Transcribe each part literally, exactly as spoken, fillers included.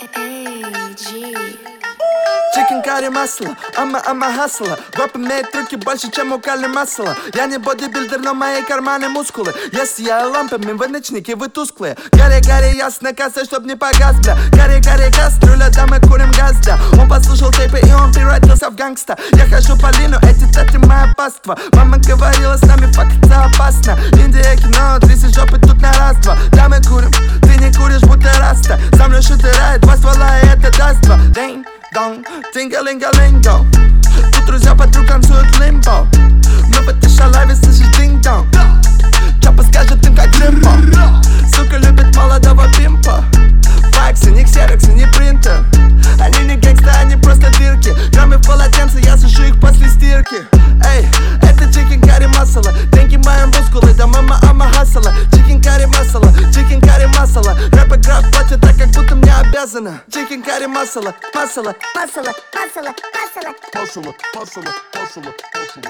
Чикен карри масло, ама ама хасла. Рэп имеет трюки больше, чем у Кали Массела. Я не бодибилдер, но мои карманы мускулы. Я сияю лампами, вы ночники, вы тусклые. Гарри, гарри, ясно, касса, чтоб не погас, бля. Гарри, гарри, кастрюля, да мы курим газ, да. Он послушал тейпы и он превратился в гангста. Я хожу по лину, эти теты моя паства. Мама говорила, с нами факаться опасно. Индия, кино, тряси жопы тут на раз-два. Да мы курим, ты не куришь, будто раста. Сам лишь утирает, два ствола и это даст два. День, дон, тинга-линга-линго. Тут друзья подруг танцуют лимбо. Но в этой шалаве слышишь динг-дон. Чапа скажет им как лимбо. Сука любит молодого пимпа. Факсы, не ксероксы, не принтер. Они не гэнгста, они просто дырки. Граммы в полотенце, я сушу их после стирки. Эй, это чикен карри масала. Деньги мои мускулы, да мама ама хасала. Чикен карри масала, чикен карри масала. Рэп игра платят так, как будто мне обязана. Чикен карри масала, масала, масала, масала, масала, масала, масала, масала, масала.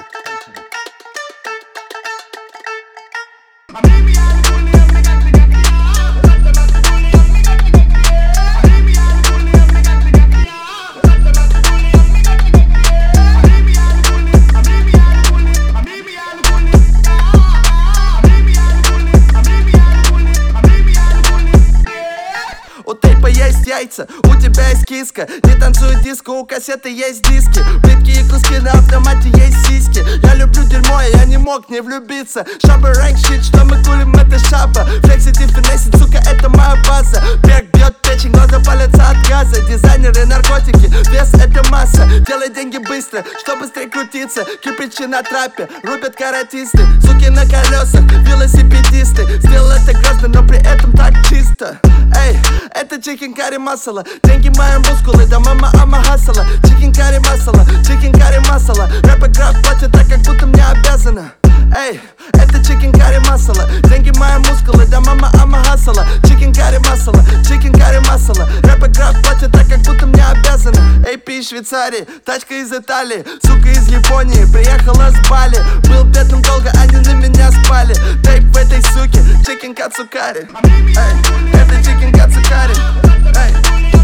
У тейпа есть яйца, у тебя есть киска. Не танцует диско, у кассеты есть диски. Плитки и куски на автомате есть сиськи. Я люблю дерьмо, и я не мог не влюбиться. Шаба рэнк щит, что мы курим, это шаба. Флексит и финесит, сука, это моя база. Бег бьет печень, глаза палятся от газа. Дизайнеры, наркотики, вес это масса. Делай деньги быстро, что быстрее крутиться. Кирпичи на трапе, рубят каратисты. Суки на колесах, велосипедисты. Сделал это грозно, но при этом так чисто. Эй, это чикен карри масала. Деньги мои мускулы, да мама ама хасала. Чикен карри масала, чикен карри масала. Рэп игра платят так, как будто мне обязана. Эй, это чикен карри масала. Деньги мои мускулы, да мама ама хасала. Чикен карри масала, чикен карри масала. Рэп игра платят так, как будто мне обязана. Эй, пи из Швейцарии, тачка из Италии. Сука из Японии, приехала с Бали. Был бедным долго, они на меня спали. Тейп в этой суке, чикен кацукари. Эй, это чикен кацукари. Эй.